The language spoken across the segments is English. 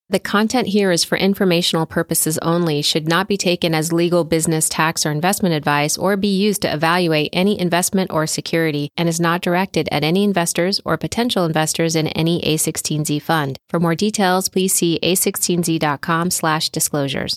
The content here is for informational purposes only, should not be taken as legal, business, tax, or investment advice, or be used to evaluate any investment or security, and is not directed at any investors or potential investors in any A16Z fund. For more details, please see a16z.com/disclosures.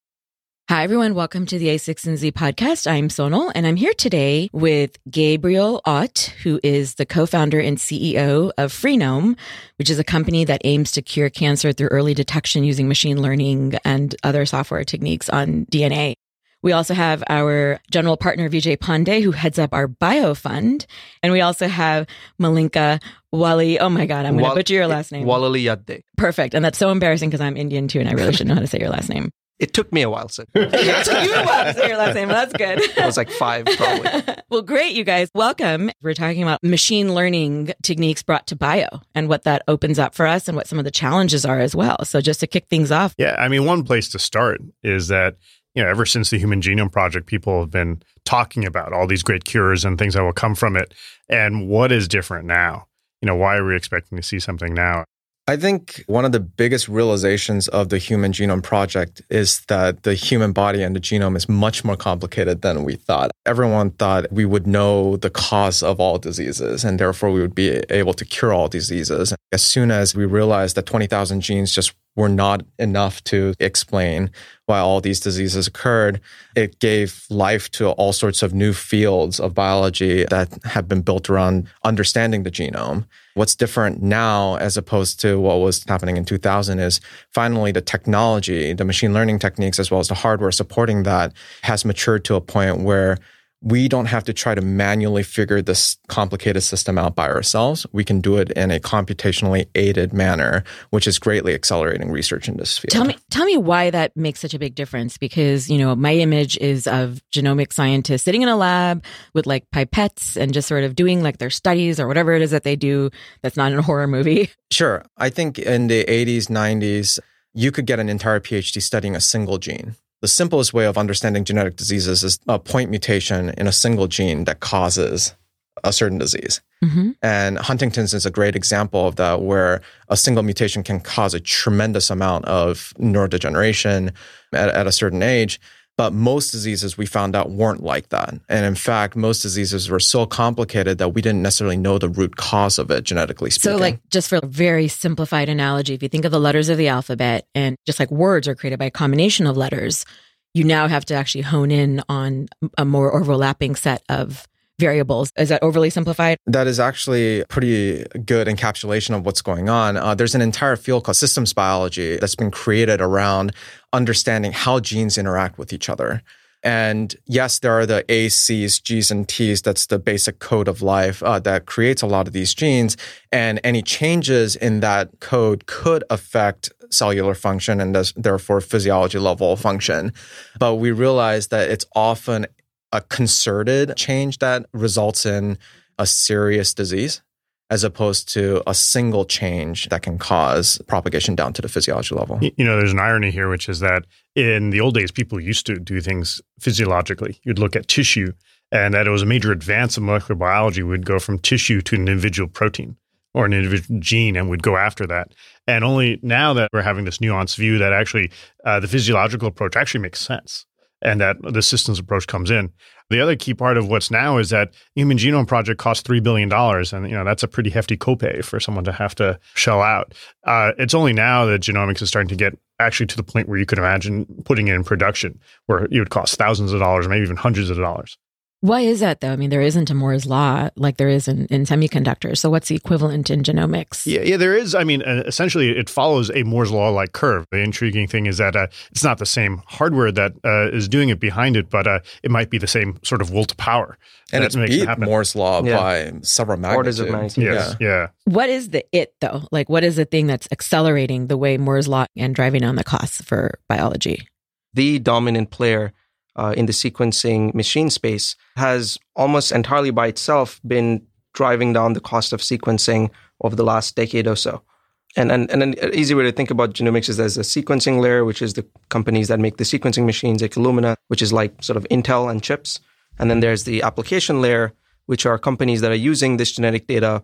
Hi, everyone. Welcome to the A16Z podcast. I'm Sonal, and I'm here today with Gabriel Ott, who is the co-founder and CEO of Freenome, which is a company that aims to cure cancer through early detection using machine learning and other software techniques on DNA. We also have our general partner, Vijay Pandey, who heads up our bio fund. And we also have Malinka Wali. Oh my God, I'm going to butcher your last name. Walaliyadde. Perfect. And that's so embarrassing because I'm Indian too, and I really should know how to say your last name. It took me a while, so. It took you a while to say your last name. That's good. I was like 5, probably. Well, great, you guys. Welcome. We're talking about machine learning techniques brought to bio and what that opens up for us and what some of the challenges are as well. So just to kick things off. Yeah, I mean, one place to start is that, ever since the Human Genome Project, people have been talking about all these great cures and things that will come from it. And what is different now? Why are we expecting to see something now? I think one of the biggest realizations of the Human Genome Project is that the human body and the genome is much more complicated than we thought. Everyone thought we would know the cause of all diseases, and therefore we would be able to cure all diseases. As soon as we realized that 20,000 genes just were not enough to explain why all these diseases occurred, it gave life to all sorts of new fields of biology that have been built around understanding the genome. What's different now as opposed to what was happening in 2000 is finally the technology, the machine learning techniques, as well as the hardware supporting that has matured to a point where we don't have to try to manually figure this complicated system out by ourselves. We can do it in a computationally aided manner, which is greatly accelerating research in this field. Tell me why that makes such a big difference. Because, my image is of genomic scientists sitting in a lab with like pipettes and just sort of doing like their studies or whatever it is that they do that's not in a horror movie. Sure. I think in the 80s, 90s, you could get an entire PhD studying a single gene. The simplest way of understanding genetic diseases is a point mutation in a single gene that causes a certain disease. Mm-hmm. And Huntington's is a great example of that, where a single mutation can cause a tremendous amount of neurodegeneration at a certain age. But most diseases we found out weren't like that. And in fact, most diseases were so complicated that we didn't necessarily know the root cause of it, genetically speaking. So like, just for a very simplified analogy, if you think of the letters of the alphabet, and just like words are created by a combination of letters, you now have to actually hone in on a more overlapping set of variables. Is that overly simplified? That is actually a pretty good encapsulation of what's going on. There's an entire field called systems biology that's been created around understanding how genes interact with each other. And yes, there are the A's, C's, G's, and T's. That's the basic code of life that creates a lot of these genes. And any changes in that code could affect cellular function and therefore physiology level function. But we realize that it's often a concerted change that results in a serious disease, as opposed to a single change that can cause propagation down to the physiology level. There's an irony here, which is that in the old days, people used to do things physiologically. You'd look at tissue, and that it was a major advance of molecular biology. We'd go from tissue to an individual protein or an individual gene, and we'd go after that. And only now that we're having this nuanced view that actually the physiological approach actually makes sense, and that the systems approach comes in. The other key part of what's now is that the Human Genome Project costs $3 billion. And, that's a pretty hefty copay for someone to have to shell out. It's only now that genomics is starting to get actually to the point where you could imagine putting it in production, where it would cost thousands of dollars, maybe even hundreds of dollars. Why is that, though? I mean, there isn't a Moore's law like there is in semiconductors. So what's the equivalent in genomics? Yeah, there is. I mean, essentially, it follows a Moore's law-like curve. The intriguing thing is that it's not the same hardware that is doing it behind it, but it might be the same sort of will to power. And it's beat Moore's law by several magnitudes. Orders of magnitude. Yes, yeah. What is the though? Like, what is the thing that's accelerating the way Moore's law and driving down the costs for biology? The dominant player in the sequencing machine space has almost entirely by itself been driving down the cost of sequencing over the last decade or so. And an easy way to think about genomics is there's a sequencing layer, which is the companies that make the sequencing machines, like Illumina, which is like sort of Intel and chips. And then there's the application layer, which are companies that are using this genetic data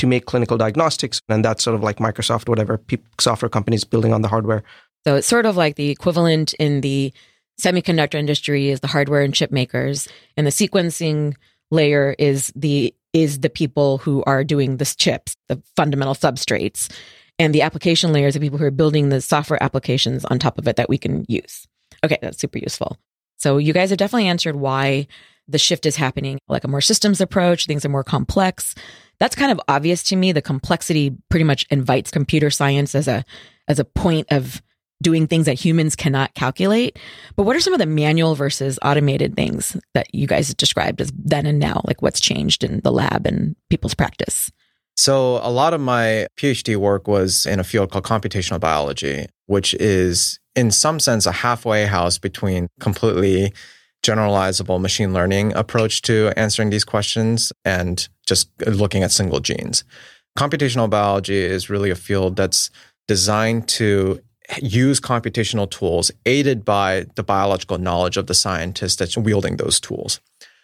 to make clinical diagnostics. And that's sort of like Microsoft, whatever software companies building on the hardware. So it's sort of like the equivalent in the semiconductor industry is the hardware and chip makers, and the sequencing layer is the people who are doing the chips, the fundamental substrates, and the application layer is the people who are building the software applications on top of it that we can use. Okay, that's super useful. So you guys have definitely answered why the shift is happening, like a more systems approach, things are more complex. That's kind of obvious to me. The complexity pretty much invites computer science as a point of doing things that humans cannot calculate. But what are some of the manual versus automated things that you guys described as then and now? Like what's changed in the lab and people's practice? So a lot of my PhD work was in a field called computational biology, which is in some sense a halfway house between completely generalizable machine learning approach to answering these questions and just looking at single genes. Computational biology is really a field that's designed to use computational tools aided by the biological knowledge of the scientist that's wielding those tools.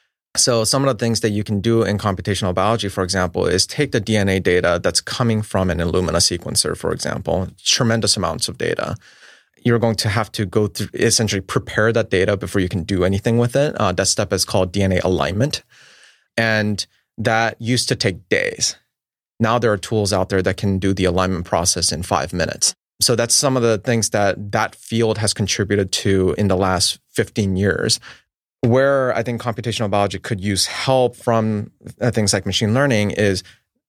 So some of the things that you can do in computational biology, for example, is take the DNA data that's coming from an Illumina sequencer, for example, tremendous amounts of data. You're going to have to go through, essentially prepare that data before you can do anything with it. That step is called DNA alignment. And that used to take days. Now there are tools out there that can do the alignment process in 5 minutes. So that's some of the things that field has contributed to in the last 15 years. Where I think computational biology could use help from things like machine learning is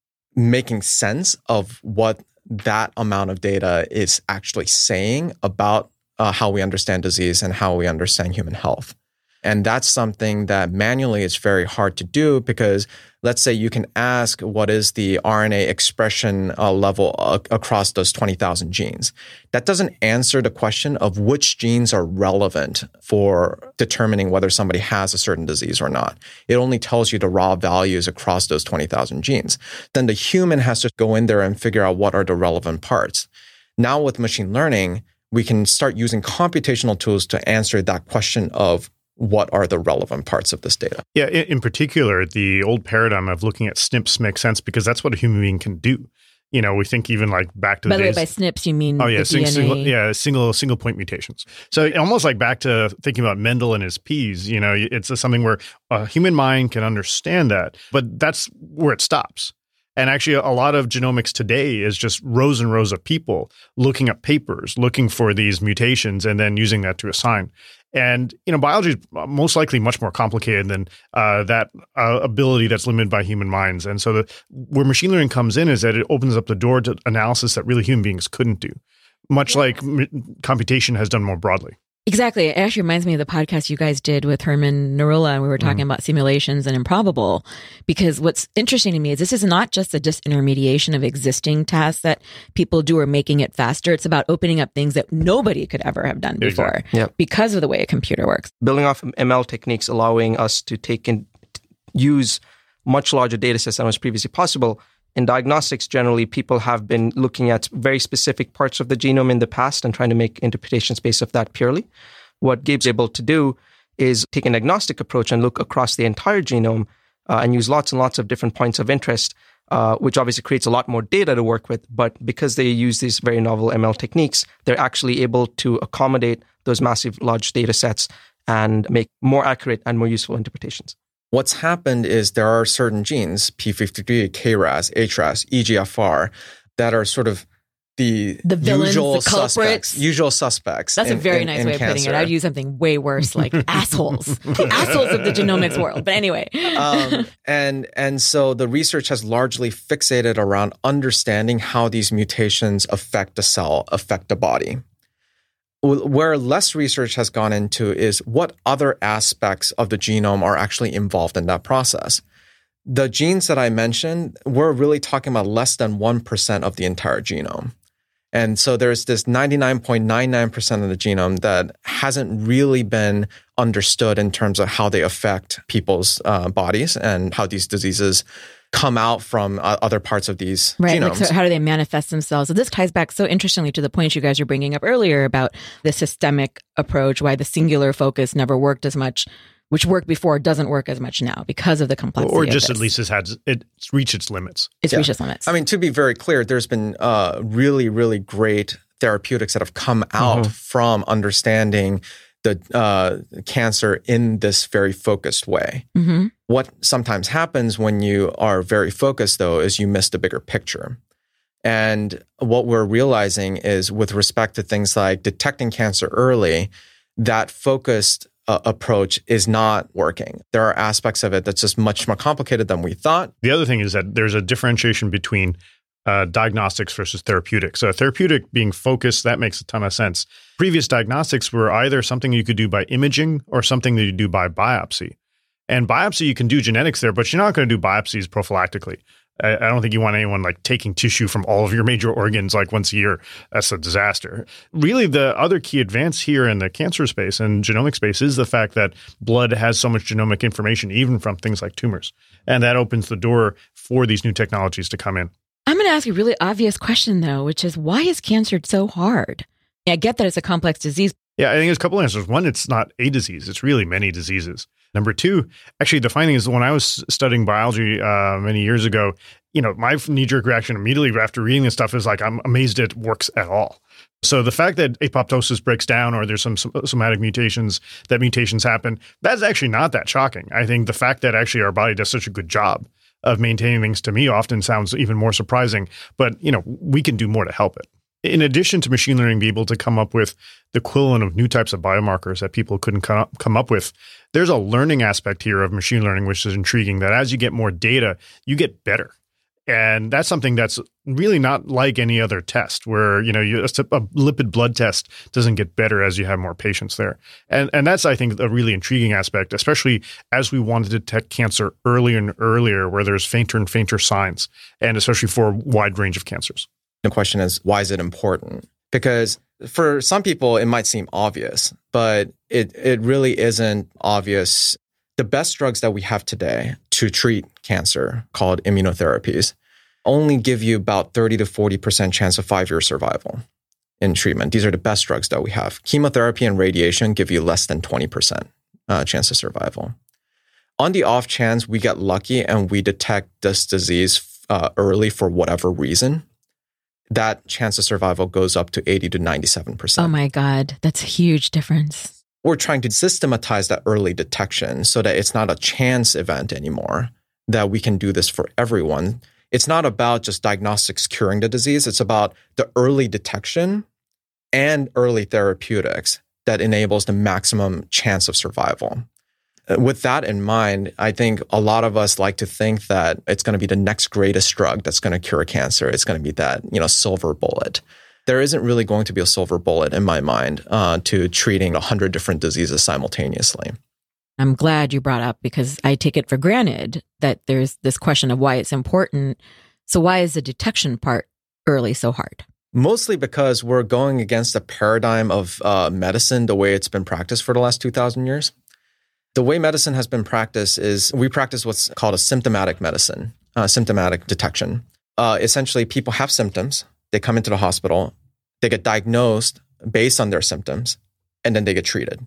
making sense of what that amount of data is actually saying about how we understand disease and how we understand human health. And that's something that manually is very hard to do because let's say you can ask what is the RNA expression level across those 20,000 genes. That doesn't answer the question of which genes are relevant for determining whether somebody has a certain disease or not. It only tells you the raw values across those 20,000 genes. Then the human has to go in there and figure out what are the relevant parts. Now with machine learning, we can start using computational tools to answer that question of what are the relevant parts of this data? Yeah, in particular, the old paradigm of looking at SNPs makes sense because that's what a human being can do. You know, we think even like back to the days. By SNPs, you mean DNA? Single point mutations. So almost like back to thinking about Mendel and his peas. You know, it's something where a human mind can understand that, but that's where it stops. And actually, a lot of genomics today is just rows and rows of people looking at papers, looking for these mutations, and then using that to assign. And, you know, biology is most likely much more complicated than that ability that's limited by human minds. And so where machine learning comes in is that it opens up the door to analysis that really human beings couldn't do, much like computation has done more broadly. Exactly. It actually reminds me of the podcast you guys did with Herman Narula, and we were talking about simulations and improbable, because what's interesting to me is this is not just a disintermediation of existing tasks that people do or making it faster. It's about opening up things that nobody could ever have done before because of the way a computer works. Building off ML techniques, allowing us to use much larger data sets than was previously possible. In diagnostics, generally, people have been looking at very specific parts of the genome in the past and trying to make interpretations based off that purely. What Gabe's able to do is take an agnostic approach and look across the entire genome and use lots and lots of different points of interest, which obviously creates a lot more data to work with. But because they use these very novel ML techniques, they're actually able to accommodate those massive large data sets and make more accurate and more useful interpretations. What's happened is there are certain genes, P53, KRAS, HRAS, EGFR, that are sort of the villains, usual the culprits. Usual suspects. That's a very nice way of putting it. I'd use something way worse, like assholes. The assholes of the genomics world. But anyway. And so the research has largely fixated around understanding how these mutations affect the cell, affect the body. Where less research has gone into is what other aspects of the genome are actually involved in that process. The genes that I mentioned, we're really talking about less than 1% of the entire genome. And so there's this 99.99% of the genome that hasn't really been understood in terms of how they affect people's bodies and how these diseases come out from other parts of these genomes. Like, so how do they manifest themselves? So this ties back so interestingly to the point you guys were bringing up earlier about the systemic approach, why the singular focus never worked as much which worked before doesn't work as much now because of the complexity. Or just of at least it's reached its limits. It's reached its limits. I mean, to be very clear, there's been really, really great therapeutics that have come out from understanding the cancer in this very focused way. Mm-hmm. What sometimes happens when you are very focused, though, is you miss the bigger picture. And what we're realizing is with respect to things like detecting cancer early, that focused approach is not working. There are aspects of it that's just much more complicated than we thought. The other thing is that there's a differentiation between diagnostics versus therapeutics. So a therapeutic being focused, that makes a ton of sense. Previous diagnostics were either something you could do by imaging or something that you do by biopsy. And biopsy, you can do genetics there, but you're not going to do biopsies prophylactically. I don't think you want anyone like taking tissue from all of your major organs like once a year. That's a disaster. Really, the other key advance here in the cancer space and genomic space is the fact that blood has so much genomic information, even from things like tumors. And that opens the door for these new technologies to come in. I'm going to ask you a really obvious question, though, which is why is cancer so hard? I get that it's a complex disease. Yeah, I think there's a couple of answers. One, it's not a disease. It's really many diseases. Number two, actually, the finding is when I was studying biology many years ago, my knee-jerk reaction immediately after reading this stuff is like, I'm amazed it works at all. So the fact that apoptosis breaks down or there's some somatic mutations, that mutations happen, that's actually not that shocking. I think the fact that actually our body does such a good job of maintaining things to me often sounds even more surprising. But, we can do more to help it. In addition to machine learning being able to come up with the equivalent of new types of biomarkers that people couldn't come up with, there's a learning aspect here of machine learning, which is intriguing, that as you get more data, you get better. And that's something that's really not like any other test where, a lipid blood test doesn't get better as you have more patients there. And that's, I think, a really intriguing aspect, especially as we want to detect cancer earlier and earlier where there's fainter and fainter signs, and especially for a wide range of cancers. The question is, why is it important? Because for some people, it might seem obvious, but it really isn't obvious. The best drugs that we have today to treat cancer, called immunotherapies, only give you about 30 to 40% chance of 5-year survival in treatment. These are the best drugs that we have. Chemotherapy and radiation give you less than 20% chance of survival. On the off chance we get lucky and we detect this disease early for whatever reason, that chance of survival goes up to 80 to 97%. Oh my God, that's a huge difference. We're trying to systematize that early detection so that it's not a chance event anymore, that we can do this for everyone. It's not about just diagnostics curing the disease. It's about the early detection and early therapeutics that enables the maximum chance of survival. With that in mind, I think a lot of us like to think that it's going to be the next greatest drug that's going to cure cancer. It's going to be that, silver bullet. There isn't really going to be a silver bullet in my mind to treating 100 different diseases simultaneously. I'm glad you brought up, because I take it for granted that there's this question of why it's important. So why is the detection part early so hard? Mostly because we're going against the paradigm of medicine, the way it's been practiced for the last 2,000 years. The way medicine has been practiced is we practice what's called a symptomatic medicine, symptomatic detection. Essentially, people have symptoms. They come into the hospital. They get diagnosed based on their symptoms, and then they get treated.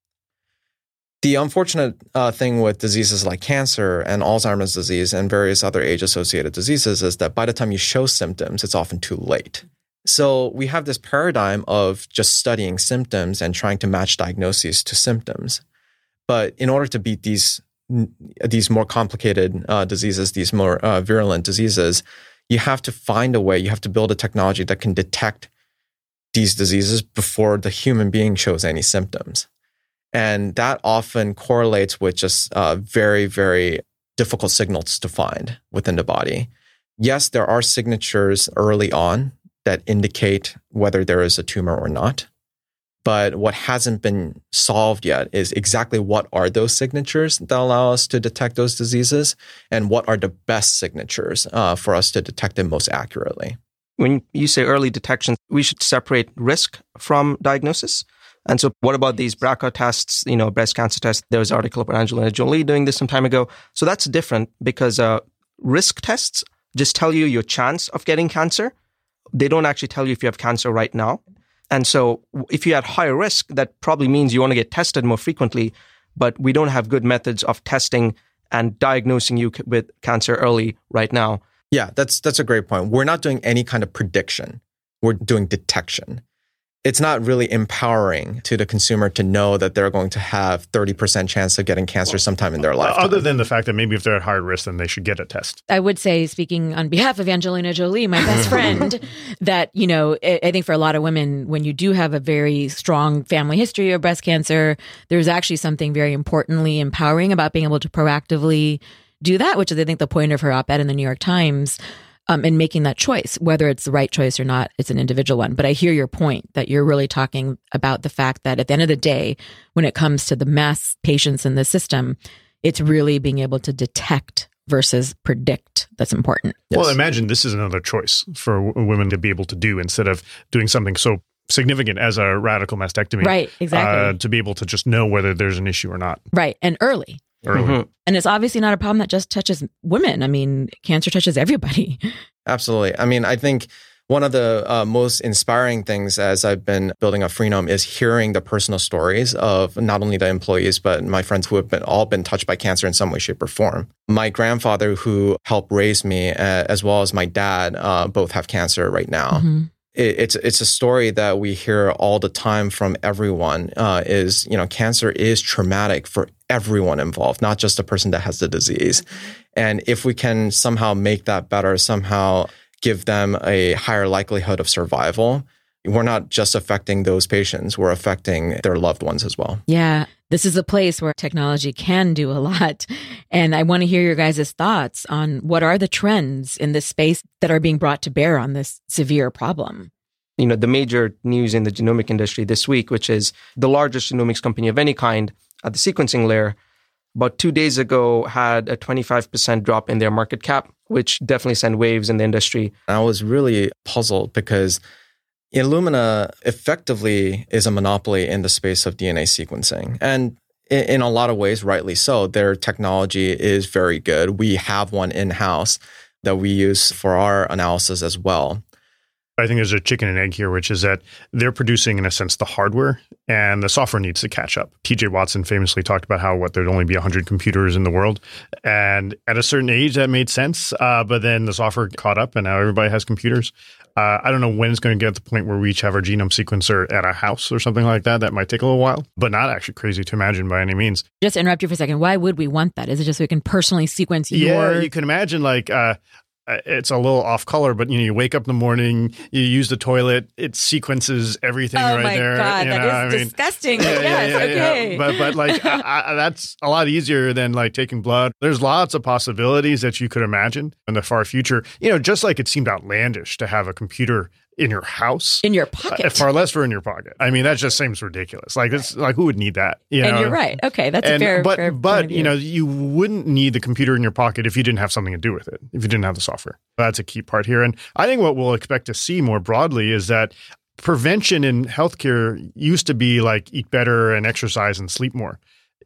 The unfortunate thing with diseases like cancer and Alzheimer's disease and various other age-associated diseases is that by the time you show symptoms, it's often too late. So we have this paradigm of just studying symptoms and trying to match diagnoses to symptoms. But in order to beat these more complicated diseases, these more virulent diseases, you have to find a way, you have to build a technology that can detect these diseases before the human being shows any symptoms. And that often correlates with just very, very difficult signals to find within the body. Yes, there are signatures early on that indicate whether there is a tumor or not. But what hasn't been solved yet is exactly what are those signatures that allow us to detect those diseases, and what are the best signatures for us to detect them most accurately. When you say early detection, we should separate risk from diagnosis. And so what about these BRCA tests, breast cancer tests? There was an article about Angelina Jolie doing this some time ago. So that's different because risk tests just tell you your chance of getting cancer. They don't actually tell you if you have cancer right now. And so if you're at higher risk, that probably means you want to get tested more frequently. but we don't have good methods of testing and diagnosing you with cancer early right now. Yeah, that's a great point. We're not doing any kind of prediction. We're doing detection. It's not really empowering to the consumer to know that they're going to have 30% chance of getting cancer sometime in their lifetime. Other than the fact that maybe if they're at higher risk, then they should get a test. I would say, speaking on behalf of Angelina Jolie, my best friend, that, I think for a lot of women, when you do have a very strong family history of breast cancer, there's actually something very importantly empowering about being able to proactively do that, which is, I think, the point of her op-ed in the New York Times. And making that choice, whether it's the right choice or not, it's an individual one. But I hear your point that you're really talking about the fact that at the end of the day, when it comes to the mass patients in the system, it's really being able to detect versus predict that's important. Yes. Well, imagine this is another choice for women to be able to do instead of doing something so significant as a radical mastectomy. Right, exactly. To be able to just know whether there's an issue or not. Right, and early. Mm-hmm. And it's obviously not a problem that just touches women. I mean, cancer touches everybody. Absolutely. I mean, I think one of the most inspiring things as I've been building up Freenome is hearing the personal stories of not only the employees, but my friends who have all been touched by cancer in some way, shape, or form. My grandfather, who helped raise me, as well as my dad, both have cancer right now. Mm-hmm. It's a story that we hear all the time from everyone. Is cancer is traumatic for everyone involved, not just the person that has the disease. And if we can somehow make that better, somehow give them a higher likelihood of survival, we're not just affecting those patients, we're affecting their loved ones as well. Yeah, this is a place where technology can do a lot. And I want to hear your guys' thoughts on what are the trends in this space that are being brought to bear on this severe problem. The major news in the genomic industry this week, which is the largest genomics company of any kind at the sequencing layer, about 2 days ago had a 25% drop in their market cap, which definitely sent waves in the industry. I was really puzzled because Illumina effectively is a monopoly in the space of DNA sequencing. And in a lot of ways, rightly so. Their technology is very good. We have one in-house that we use for our analysis as well. I think there's a chicken and egg here, which is that they're producing, in a sense, the hardware, and the software needs to catch up. TJ Watson famously talked about how there'd only be 100 computers in the world. And at a certain age, that made sense. But then the software caught up, and now everybody has computers. I don't know when it's going to get to the point where we each have our genome sequencer at a house or something like that. That might take a little while, but not actually crazy to imagine by any means. Just to interrupt you for a second. Why would we want that? Is it just so we can personally sequence Yeah, you can imagine it's a little off color, but you wake up in the morning, you use the toilet, it sequences everything right there. Oh my God, that is disgusting. Okay. But that's a lot easier than taking blood. There's lots of possibilities that you could imagine in the far future. Just like it seemed outlandish to have a computer in your house. In your pocket. Far less for in your pocket. I mean, that just seems ridiculous. It's who would need that? And you're right. Okay, that's a fair But point of view. you wouldn't need the computer in your pocket if you didn't have something to do with it, if you didn't have the software. That's a key part here. And I think what we'll expect to see more broadly is that prevention in healthcare used to be eat better and exercise and sleep more.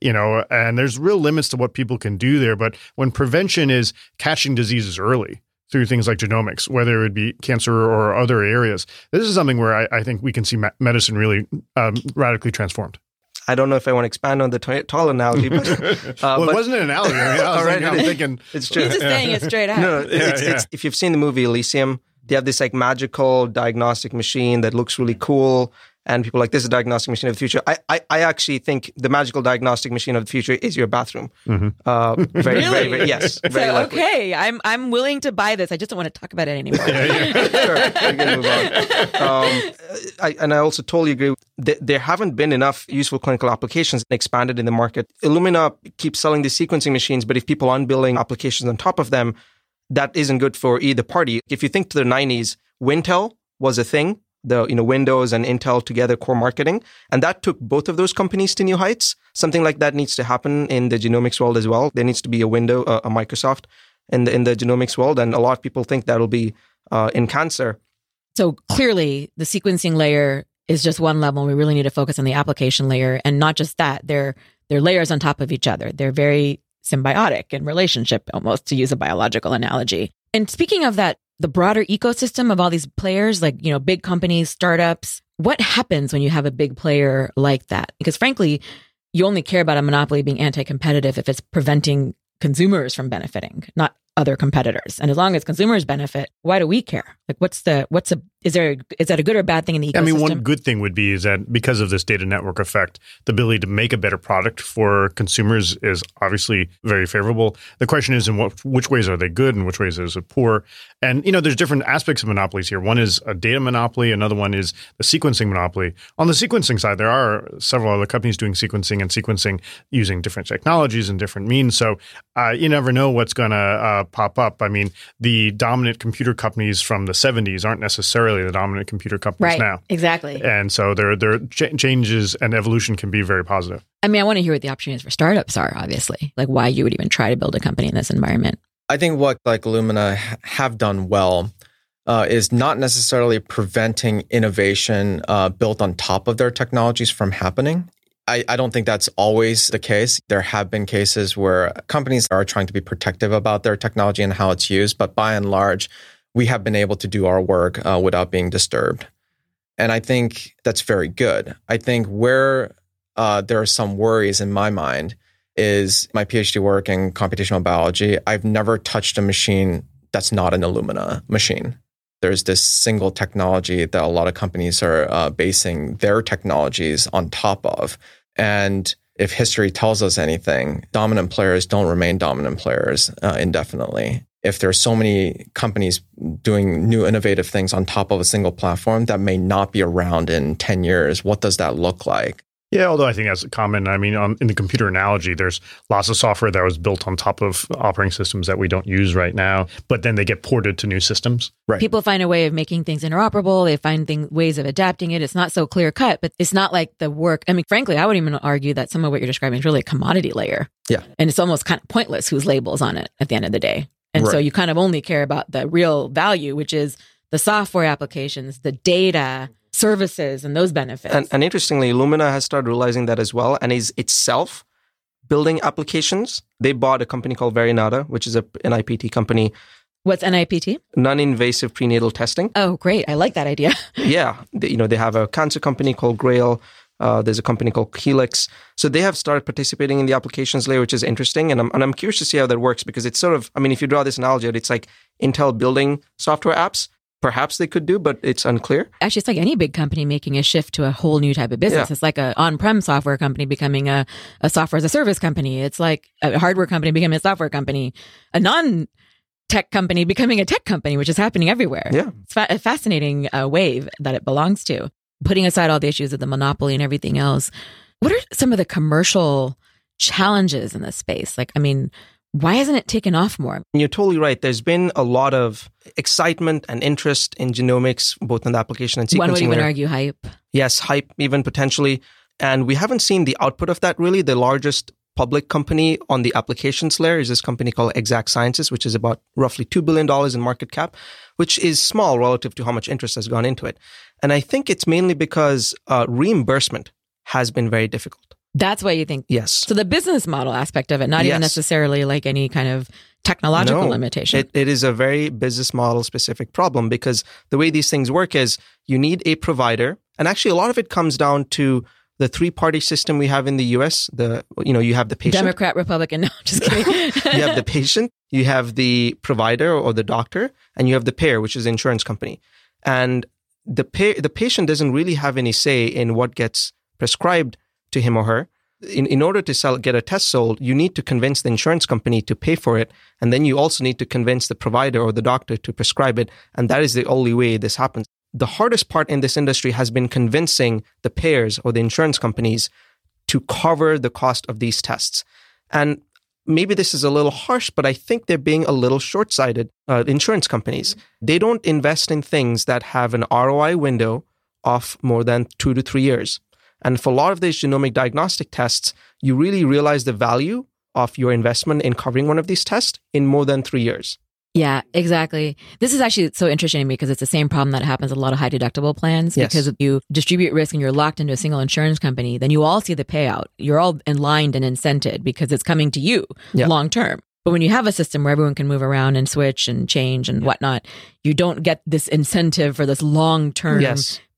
And there's real limits to what people can do there. But when prevention is catching diseases early, through things like genomics, whether it be cancer or other areas. This is something where I think we can see medicine really radically transformed. I don't know if I want to expand on the tall analogy, but well, it wasn't an analogy. I'm thinking it's true. He's just saying it straight out. No, it's if you've seen the movie Elysium, they have this magical diagnostic machine that looks really cool. And people are like, this is a diagnostic machine of the future. I actually think the magical diagnostic machine of the future is your bathroom. Mm-hmm. Very, very, yes. Very likely. Okay, I'm willing to buy this. I just don't want to talk about it anymore. Sure, we can move on. I also totally agree. There haven't been enough useful clinical applications expanded in the market. Illumina keeps selling these sequencing machines, but if people aren't building applications on top of them, that isn't good for either party. If you think to the 90s, Wintel was a thing. The Windows and Intel together core marketing, and that took both of those companies to new heights. Something like that needs to happen in the genomics world as well. There needs to be a Microsoft in the genomics world, and a lot of people think that'll be in cancer. So clearly, the sequencing layer is just one level. We really need to focus on the application layer, and not just that. They're layers on top of each other. They're very symbiotic in relationship, almost, to use a biological analogy. And speaking of that, the broader ecosystem of all these players, big companies, startups, what happens when you have a big player like that? Because frankly, you only care about a monopoly being anti-competitive if it's preventing consumers from benefiting, not other competitors. And as long as consumers benefit, why do we care? Like, is that a good or bad thing in the ecosystem? I mean, one good thing would be is that because of this data network effect, the ability to make a better product for consumers is obviously very favorable. The question is, in which ways are they good and which ways is it poor? And, there's different aspects of monopolies here. One is a data monopoly. Another one is the sequencing monopoly. On the sequencing side, there are several other companies doing sequencing using different technologies and different means. So you never know what's going to pop up. I mean, the dominant computer companies from the 70s aren't necessarily the dominant computer companies now. Exactly. And so their changes and evolution can be very positive. I mean, I want to hear what the opportunities for startups are, obviously, like why you would even try to build a company in this environment. I think what like Illumina have done well is not necessarily preventing innovation built on top of their technologies from happening. I don't think that's always the case. There have been cases where companies are trying to be protective about their technology and how it's used, but by and large, we have been able to do our work without being disturbed. And I think that's very good. I think where there are some worries in my mind is my PhD work in computational biology. I've never touched a machine that's not an Illumina machine. There's this single technology that a lot of companies are basing their technologies on top of. And if history tells us anything, dominant players don't remain dominant players indefinitely. If there are so many companies doing new innovative things on top of a single platform that may not be around in 10 years, what does that look like? Yeah, although I think that's common. I mean, in the computer analogy, there's lots of software that was built on top of operating systems that we don't use right now, but then they get ported to new systems. Right. People find a way of making things interoperable. They find ways of adapting it. It's not so clear cut, but it's not like the work. I mean, frankly, I would even argue that some of what you're describing is really a commodity layer. Yeah. And it's almost kind of pointless whose label's on it at the end of the day. And so you kind of only care about the real value, which is the software applications, the data, services, and those benefits. And interestingly, Illumina has started realizing that as well and is itself building applications. They bought a company called Verinata, which is an NIPT company. What's NIPT? Non-invasive prenatal testing. Oh, great. I like that idea. Yeah. They have a cancer company called Grail. There's a company called Helix. So they have started participating in the applications layer, which is interesting. And I'm curious to see how that works because it's sort of, I mean, if you draw this analogy out, it's like Intel building software apps. Perhaps they could do, but it's unclear. Actually, it's like any big company making a shift to a whole new type of business. Yeah. It's like an on-prem software company becoming a software as a service company. It's like a hardware company becoming a software company. A non-tech company becoming a tech company, which is happening everywhere. Yeah. It's a fascinating wave that it belongs to. Putting aside all the issues of the monopoly and everything else, what are some of the commercial challenges in this space? Like, I mean, why hasn't it taken off more? You're totally right. There's been a lot of excitement and interest in genomics, both in the application and sequencing. One would even layer. argue hype. Yes, hype even potentially. And we haven't seen the output of that really. The largest public company on the applications layer is this company called Exact Sciences, which is about roughly $2 billion in market cap, which is small relative to how much interest has gone into it. And I think it's mainly because reimbursement has been very difficult. That's why you think. Yes. So the business model aspect of it, not even necessarily like any kind of technological limitation. It is a very business model specific problem because the way these things work is you need a provider. And actually a lot of it comes down to the three-party system we have in the US. You have the patient. Democrat, Republican. No, just kidding. You have the patient, you have the provider or the doctor, and you have the payer, which is the insurance company. And the patient doesn't really have any say in what gets prescribed to him or her. In order to get a test sold, you need to convince the insurance company to pay for it. And then you also need to convince the provider or the doctor to prescribe it. And that is the only way this happens. The hardest part in this industry has been convincing the payers or the insurance companies to cover the cost of these tests. And maybe this is a little harsh, but I think they're being a little short-sighted. Insurance companies, they don't invest in things that have an ROI window of more than 2 to 3 years. And for a lot of these genomic diagnostic tests, you really realize the value of your investment in covering one of these tests in more than 3 years. Yeah, exactly. This is actually so interesting to me because it's the same problem that happens with a lot of high deductible plans. Yes. Because if you distribute risk and you're locked into a single insurance company, then you all see the payout. You're all aligned and incented because it's coming to you long term. But when you have a system where everyone can move around and switch and change and whatnot, you don't get this incentive for this long-term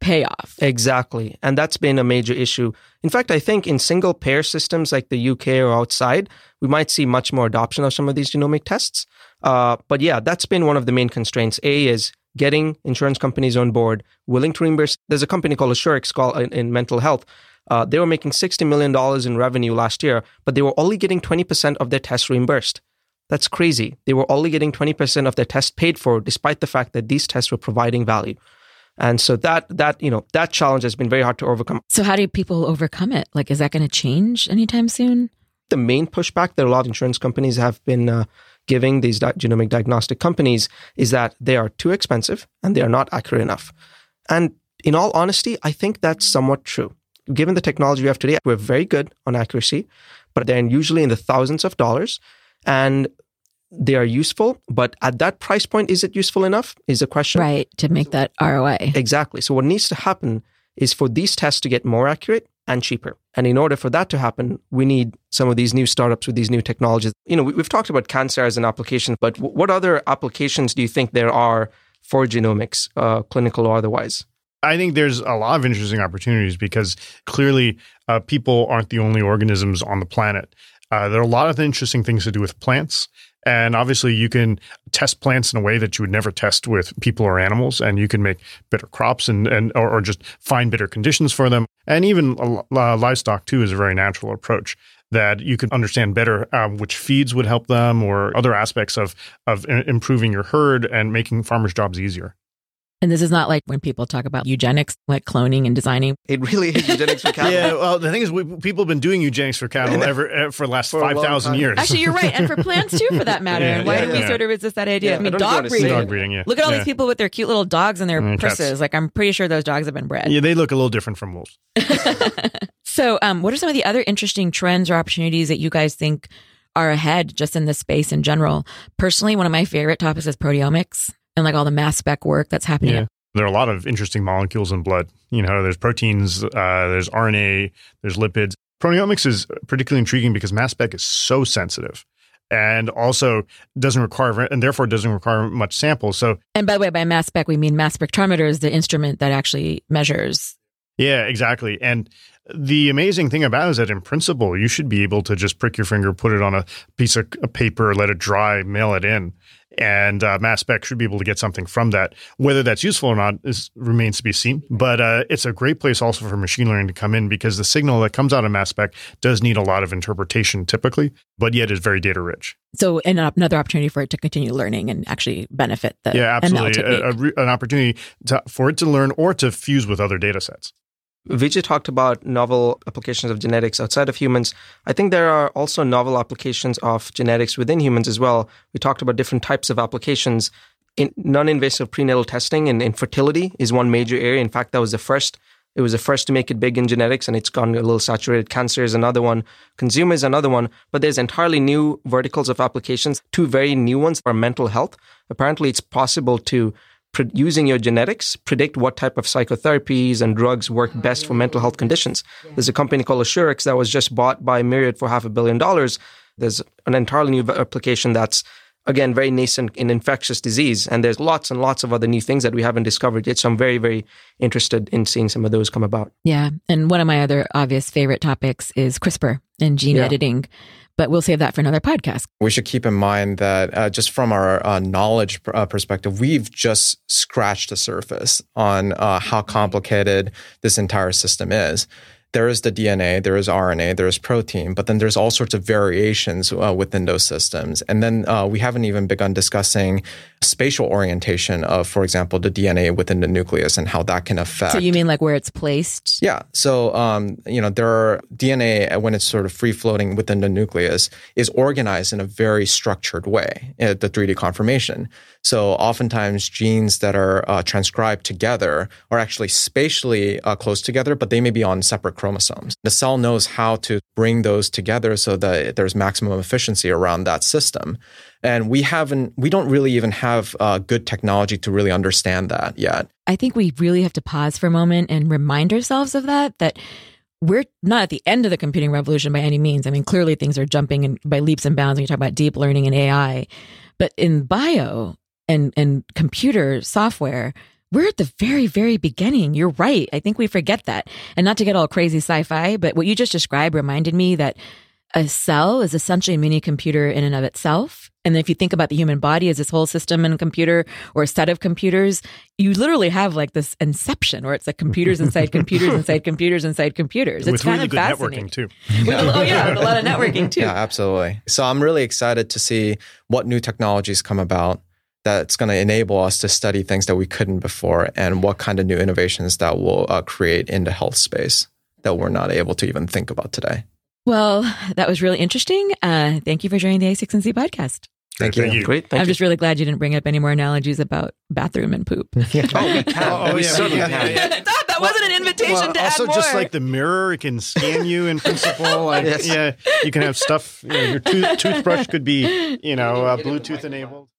payoff. Exactly. And that's been a major issue. In fact, I think in single payer systems like the UK or outside, we might see much more adoption of some of these genomic tests. But yeah, that's been one of the main constraints. A is getting insurance companies on board, willing to reimburse. There's a company called Assurix in mental health. They were making $60 million in revenue last year, but they were only getting 20% of their tests reimbursed. That's crazy. They were only getting 20% of their tests paid for, despite the fact that these tests were providing value. And so that challenge has been very hard to overcome. So how do people overcome it? Like, is that going to change anytime soon? The main pushback that a lot of insurance companies have been giving these genomic diagnostic companies is that they are too expensive and they are not accurate enough. And in all honesty, I think that's somewhat true. Given the technology we have today, we're very good on accuracy, but they're usually in the thousands of dollars. And they are useful, but at that price point, is it useful enough is a question. Right, to make that ROI. Exactly. So what needs to happen is for these tests to get more accurate and cheaper. And in order for that to happen, we need some of these new startups with these new technologies. We've talked about cancer as an application, but what other applications do you think there are for genomics, clinical or otherwise? I think there's a lot of interesting opportunities because clearly people aren't the only organisms on the planet. There are a lot of interesting things to do with plants. And obviously, you can test plants in a way that you would never test with people or animals, and you can make better crops or just find better conditions for them. And even livestock, too, is a very natural approach that you can understand better which feeds would help them or other aspects of improving your herd and making farmers' jobs easier. And this is not like when people talk about eugenics, like cloning and designing. It really is eugenics for cattle. Yeah, well, the thing is, people have been doing eugenics for cattle for the last 5,000 years. Actually, you're right. And for plants, too, for that matter. And why do we sort of resist that idea? Yeah, I mean, dog breeding. Dog breeding, yeah. Look at all these people with their cute little dogs and their purses. Cats. Like, I'm pretty sure those dogs have been bred. Yeah, they look a little different from wolves. So what are some of the other interesting trends or opportunities that you guys think are ahead just in this space in general? Personally, one of my favorite topics is proteomics and like all the mass spec work that's happening. Yeah. There are a lot of interesting molecules in blood. There's proteins, there's RNA, there's lipids. Proteomics is particularly intriguing because mass spec is so sensitive and also doesn't require much sample. So, and by the way, by mass spec, we mean mass spectrometer is the instrument that actually measures. Yeah, exactly. And the amazing thing about it is that in principle, you should be able to just prick your finger, put it on a piece of paper, let it dry, mail it in. And mass spec should be able to get something from that. Whether that's useful or not remains to be seen. But it's a great place also for machine learning to come in because the signal that comes out of mass spec does need a lot of interpretation typically, but yet is very data rich. So another opportunity for it to continue learning and actually benefit the absolutely. ML technique. An opportunity for it to learn or to fuse with other data sets. Vijay talked about novel applications of genetics outside of humans. I think there are also novel applications of genetics within humans as well. We talked about different types of applications. In non-invasive prenatal testing and infertility is one major area. In fact, that was the first. It was the first to make it big in genetics, and it's gone a little saturated. Cancer is another one. Consumer is another one. But there's entirely new verticals of applications. Two very new ones are mental health. Apparently, it's possible to using your genetics, predict what type of psychotherapies and drugs work best for mental health conditions. There's a company called Assurix that was just bought by Myriad for $500 million. There's an entirely new application that's, again, very nascent in infectious disease. And there's lots and lots of other new things that we haven't discovered yet. So I'm very, very interested in seeing some of those come about. Yeah. And one of my other obvious favorite topics is CRISPR and gene editing. But we'll save that for another podcast. We should keep in mind that just from our knowledge perspective, we've just scratched the surface on how complicated this entire system is. There is the DNA, there is RNA, there is protein, but then there's all sorts of variations within those systems. And then we haven't even begun discussing spatial orientation of, for example, the DNA within the nucleus and how that can affect. So you mean like where it's placed? Yeah. So, there are DNA when it's sort of free floating within the nucleus is organized in a very structured way, the 3D conformation. So oftentimes genes that are transcribed together are actually spatially close together, but they may be on separate chromosomes. The cell knows how to bring those together so that there's maximum efficiency around that system. And we don't really even have good technology to really understand that yet. I think we really have to pause for a moment and remind ourselves of that we're not at the end of the computing revolution by any means. I mean, clearly things are jumping by leaps and bounds when you talk about deep learning and AI. But in bio and computer software, we're at the very, very beginning. You're right. I think we forget that. And not to get all crazy sci-fi, but what you just described reminded me that a cell is essentially a mini computer in and of itself. And then if you think about the human body as this whole system and computer or a set of computers, you literally have like this inception where it's like computers inside computers inside computers inside computers. It's with kind really of good fascinating. networking too. With a lot of networking too. Yeah, absolutely. So I'm really excited to see what new technologies come about that's going to enable us to study things that we couldn't before, and what kind of new innovations that will create in the health space that we're not able to even think about today. Well, that was really interesting. Thank you for joining the A6Z podcast. Thank you. Great. Thank I'm you. just really glad you didn't bring up any more analogies about bathroom and poop. Oh, we can. We certainly can. I thought that wasn't an invitation to add also more. just like the mirror, it can scan you in principle. Like, Yes. Yeah, you can have stuff. Your toothbrush could be, Bluetooth enabled.